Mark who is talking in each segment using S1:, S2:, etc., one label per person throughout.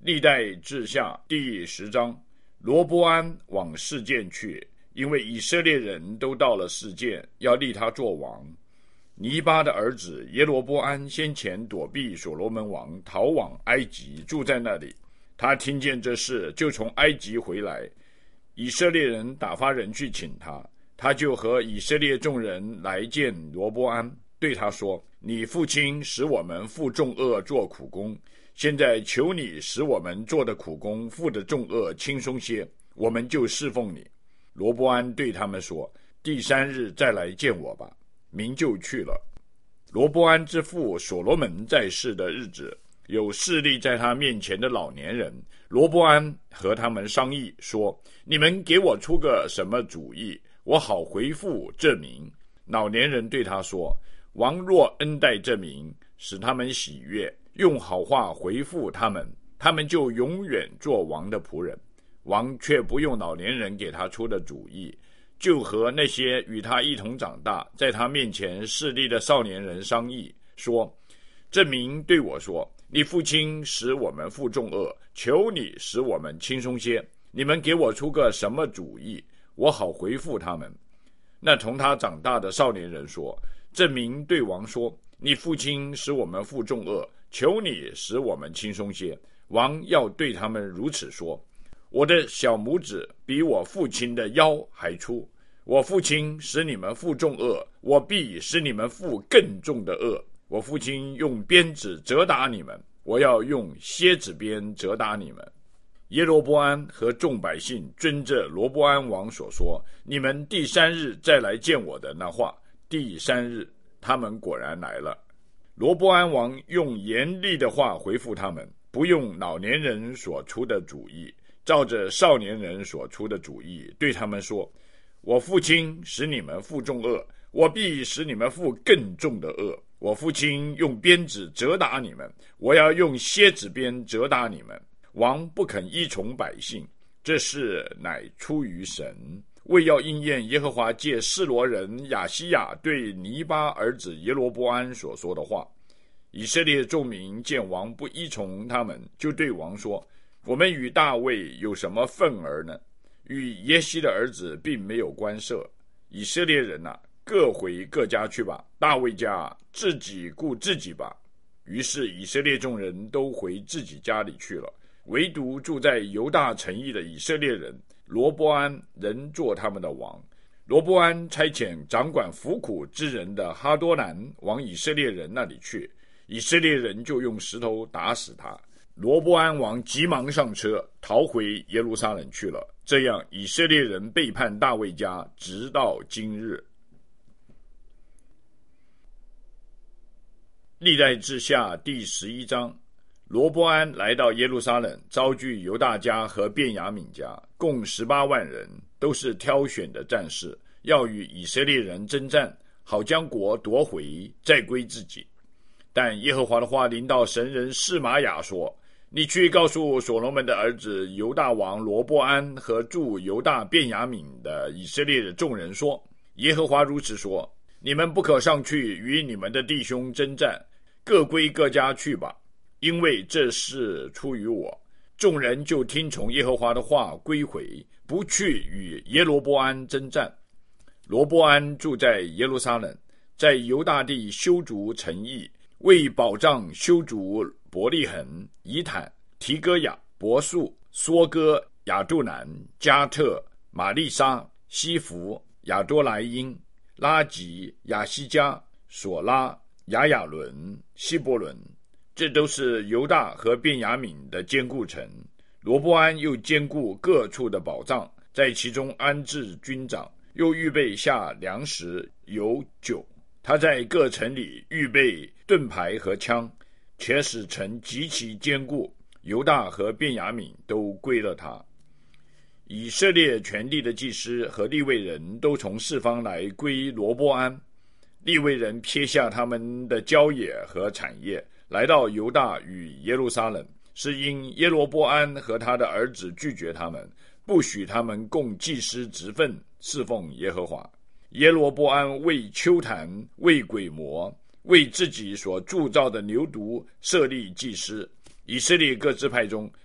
S1: 历代志下第10章，罗波安往示剑去，因为以色列人都到了示剑，要立他做王。尼巴的儿子耶罗波安先前躲避所罗门王，逃往埃及，住在那里。他听见这事，就从埃及回来。以色列人打发人去请他，他就和以色列众人来见罗波安，对他说：你父亲使我们负重恶做苦工，现在求你使我们做的苦工负的重恶轻松些，我们就侍奉你。罗波安对他们说：第3日再来见我吧。民就去了。罗波安之父所罗门在世的日子，有势力在他面前的老年人，罗波安和他们商议说：你们给我出个什么主意，我好回复这民。老年人对他说：王若恩待这民，使他们喜悦，用好话回复他们，他们就永远做王的仆人。王却不用老年人给他出的主意，就和那些与他一同长大，在他面前势力的少年人商议，说：这民对我说，你父亲使我们负重恶，求你使我们轻松些，你们给我出个什么主意，我好回复他们。那同他长大的少年人说：这民对王说，你父亲使我们负重恶，求你使我们轻松些。王要对他们如此说：我的小拇指比我父亲的腰还粗，我父亲使你们负重恶，我必使你们负更重的恶。我父亲用鞭子责打你们，我要用蝎子鞭责打你们。耶罗波安和众百姓遵着罗波安王所说，你们第3日再来见我的那话，第3日他们果然来了。罗波安王用严厉的话回复他们，不用老年人所出的主意，照着少年人所出的主意，对他们说：我父亲使你们负重恶，我必使你们负更重的恶。我父亲用鞭子责打你们，我要用蝎子鞭责打你们。王不肯依从百姓，这事乃出于神，为要应验耶和华借示罗人亚西亚对尼巴儿子耶罗波安所说的话。以色列众民见王不依从他们，就对王说：我们与大卫有什么份儿呢？与耶西的儿子并没有关涉。以色列人啊，各回各家去吧，大卫家自己顾自己吧。于是以色列众人都回自己家里去了，唯独住在犹大城邑的以色列人，罗波安仍做他们的王。罗波安差遣掌管服苦之人的哈多兰往以色列人那里去，以色列人就用石头打死他。罗波安王急忙上车，逃回耶路撒冷去了。这样以色列人背叛大卫家，直到今日。历代志下第11章，罗波安来到耶路撒冷，招聚犹大家和便雅悯家，共18万人，都是挑选的战士，要与以色列人征战，好将国夺回，再归自己。但耶和华的话临到神人示玛雅说：你去告诉所罗门的儿子犹大王罗波安和住犹大便雅悯的以色列的众人说：耶和华如此说，你们不可上去与你们的弟兄征战，各归各家去吧，因为这事出于我。众人就听从耶和华的话，归回，不去与耶罗波安征战。罗波安住在耶路撒冷，在犹大地修筑城邑，为保障修筑伯利恒、以坦、提哥雅、伯树、梭哥、亚杜兰、加特、玛丽莎、西弗、亚多莱因、拉吉、亚西加、索拉、亚亚伦、希伯伦，这都是犹大和便雅悯的坚固城。罗波安又兼顾各处的保障，在其中安置军长，又预备下粮食、油、酒。他在各城里预备盾牌和枪，且使城极其坚固。犹大和便雅悯都归了他。以色列全地的祭司和利未人都从四方来归罗波安。利未人撇下他们的郊野和产业，来到犹大与耶路撒冷，是因耶罗波安和他的儿子拒绝他们，不许他们供祭司职分，侍奉耶和华。耶罗波安为丘坛、为鬼魔、为自己所铸造的牛犊设立祭司。以色列各支派中，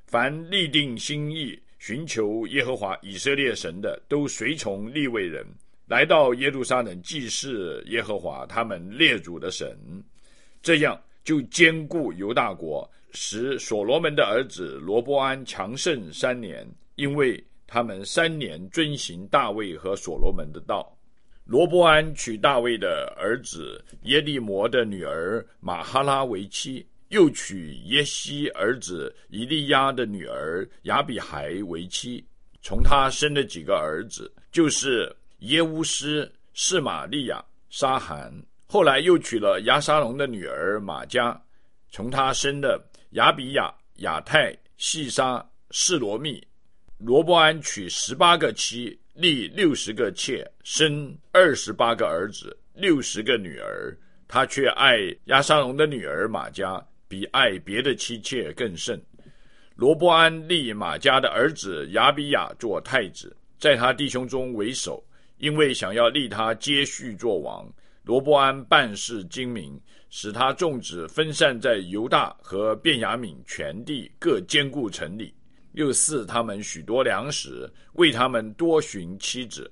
S1: 凡立定心意寻求耶和华以色列神的，都随从利未人来到耶路撒冷祭祀耶和华他们列祖的神，这样就坚固犹大国，使所罗门的儿子罗波安强盛3年，因为他们3年遵行大卫和所罗门的道。罗波安娶大卫的儿子耶利摩的女儿玛哈拉为妻，又娶耶西儿子以利亚的女儿亚比孩为妻，从他生了几个儿子，就是耶乌斯、示玛利亚、沙罕。后来又娶了亚沙龙的女儿玛迦，从他生了亚比亚、亚泰、细沙、示罗密。罗波安娶18个妻，立60个妾，生28个儿子，60个女儿。他却爱亚沙龙的女儿玛迦，比爱别的妻妾更甚。罗波安立玛迦的儿子亚比亚做太子，在他弟兄中为首，因为想要立他接续做王。罗波安办事精明，使他众子分散在犹大和便雅悯全地，各坚固城里，又赐他们许多粮食，为他们多寻妻子。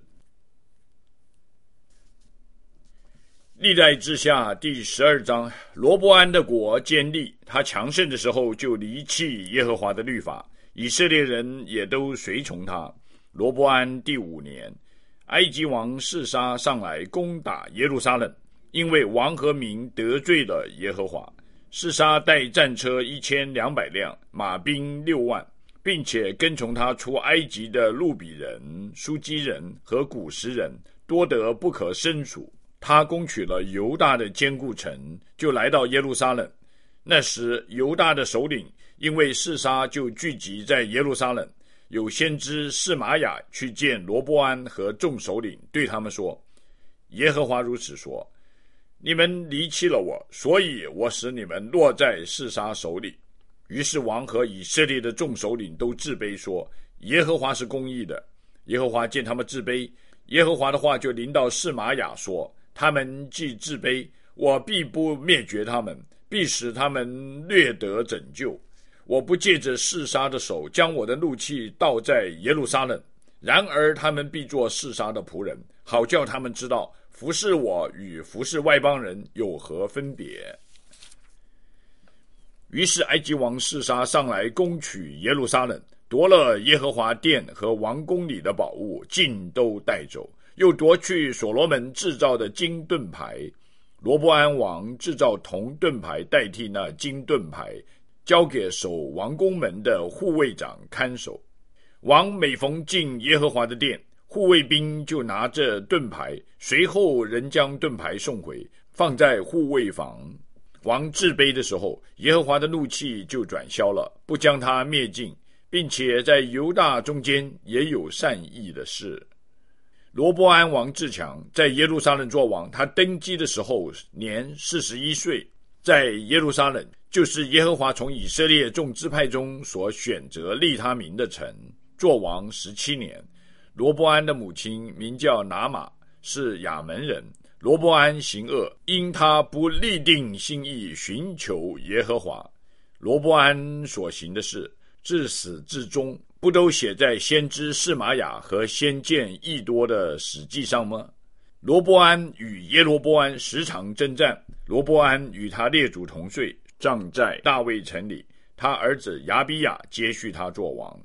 S1: 历代志下第12章，罗波安的国坚立，他强盛的时候就离弃耶和华的律法，以色列人也都随从他。罗波安第5年，埃及王示沙上来攻打耶路撒冷，因为王和民得罪了耶和华。示沙带战车1200辆，马兵6万，并且跟从他出埃及的路比人、书基人和古实人多得不可胜数。他攻取了犹大的坚固城，就来到耶路撒冷。那时犹大的首领因为示沙，就聚集在耶路撒冷。有先知示玛雅去见罗波安和众首领，对他们说：耶和华如此说，你们离弃了我，所以我使你们落在示沙手里。于是王和以色列的众首领都自卑，说：耶和华是公义的。耶和华见他们自卑，耶和华的话就临到示玛雅说：他们既自卑，我必不灭绝他们，必使他们略得拯救。我不借着示沙的手将我的怒气倒在耶路撒冷，然而他们必做示沙的仆人，好叫他们知道服侍我与服侍外邦人有何分别。于是埃及王示沙上来攻取耶路撒冷，夺了耶和华殿和王宫里的宝物，尽都带走，又夺去所罗门制造的金盾牌。罗波安王制造铜盾牌代替那金盾牌，交给守王宫门的护卫长看守。王每逢进耶和华的殿，护卫兵就拿着盾牌，随后人将盾牌送回，放在护卫房。王自卑的时候，耶和华的怒气就转消了，不将他灭尽，并且在犹大中间也有善意的事。罗波安王自强，在耶路撒冷作王。他登基的时候年41岁，在耶路撒冷，就是耶和华从以色列众支派中所选择立他名的城，作王17年。罗波安的母亲名叫拿玛，是亚门人。罗波安行恶，因他不立定心意寻求耶和华。罗波安所行的事，自始至终不都写在先知示玛雅和先见益多的史记上吗？罗波安与耶罗波安时常征战，罗波安与他列祖同睡，葬在大卫城里，他儿子亚比亚接续他做王。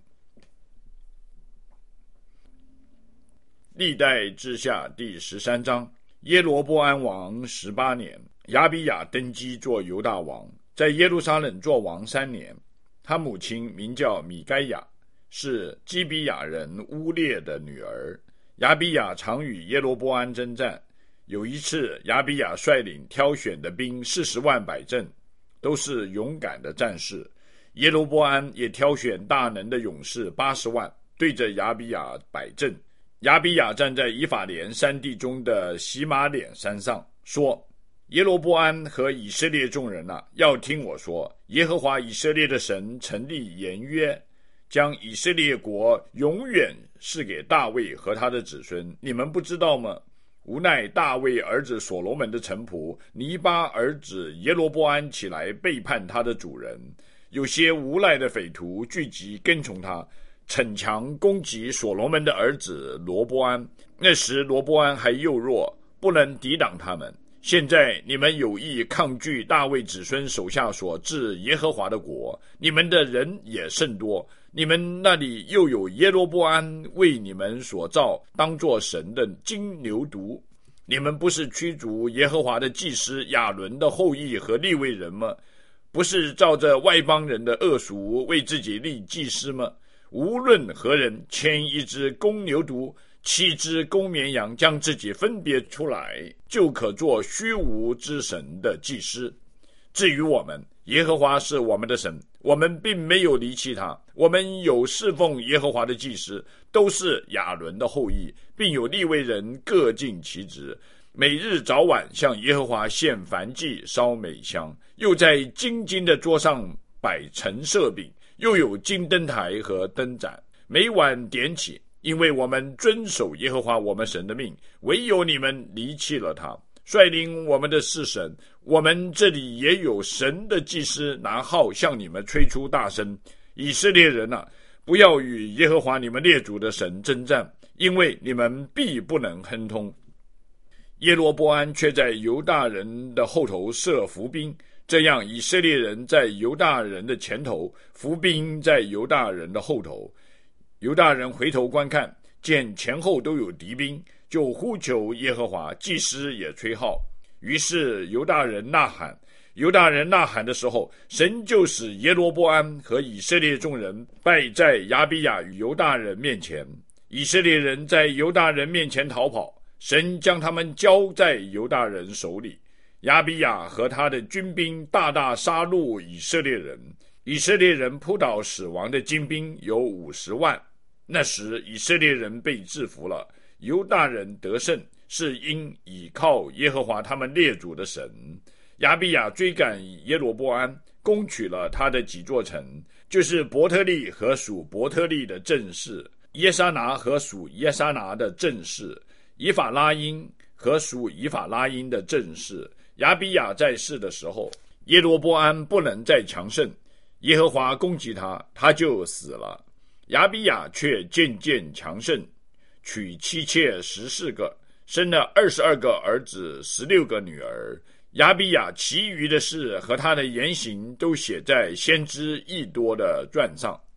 S1: 历代志下第13章，耶罗波安王18年，亚比亚登基做犹大王，在耶路撒冷做王3年。他母亲名叫米该亚，是基比亚人乌列的女儿。亚比亚常与耶罗波安征战。有一次，亚比亚率领挑选的兵40万摆阵，都是勇敢的战士。耶罗波安也挑选大能的勇士80万，对着亚比亚摆阵。亚比亚站在以法莲山地中的喜马脸山上，说：耶罗波安和以色列众人啊，要听我说，耶和华以色列的神成立言约，将以色列国永远赐给大卫和他的子孙，你们不知道吗？无奈大卫儿子所罗门的臣仆尼巴儿子耶罗波安起来背叛他的主人， 有些无赖的匪徒聚集跟从他，逞强攻击所罗门的儿子罗波安。那时罗波安还幼弱，不能抵挡他们。现在你们有意抗拒大卫子孙手下所治耶和华的国，你们的人也甚多，你们那里又有耶罗波安为你们所造当作神的金牛犊。你们不是驱逐耶和华的祭司亚伦的后裔和利未人吗？不是照着外邦人的恶俗为自己立祭司吗？无论何人牵一只公牛犊7只公绵羊，将自己分别出来，就可做虚无之神的祭司。至于我们，耶和华是我们的神，我们并没有离弃他。我们有侍奉耶和华的祭司，都是亚伦的后裔，并有利未人各尽其职，每日早晚向耶和华献燔祭，烧美香，又在金的桌上摆陈设饼，又有金灯台和灯盏，每晚点起。因为我们遵守耶和华我们神的命，唯有你们离弃了他。率领我们的是神，我们这里也有神的祭司拿号向你们吹出大声。以色列人啊，不要与耶和华你们列祖的神征战，因为你们必不能亨通。耶罗波安却在犹大人的后头设伏兵，这样以色列人在犹大人的前头，伏兵在犹大人的后头。犹大人回头观看，见前后都有敌兵，就呼求耶和华，祭司也吹号。于是犹大人呐喊。犹大人呐喊的时候，神就使耶罗波安和以色列众人败在亚比亚与犹大人面前。以色列人在犹大人面前逃跑，神将他们交在犹大人手里。亚比亚和他的军兵大大杀戮以色列人，以色列人扑倒死亡的精兵有50万。那时以色列人被制服了，犹大人得胜，是因倚靠耶和华他们列祖的神。亚比亚追赶耶罗波安，攻取了他的几座城，就是伯特利和属伯特利的镇市，耶沙拿和属耶沙拿的镇市，以法拉因和属以法拉因的镇市。亚比亚在世的时候，耶罗波安不能再强盛，耶和华攻击他，他就死了。亚比亚却渐渐强盛，娶妻妾14个，生了22个儿子16个女儿。亚比亚其余的事和他的言行都写在先知益多的传上。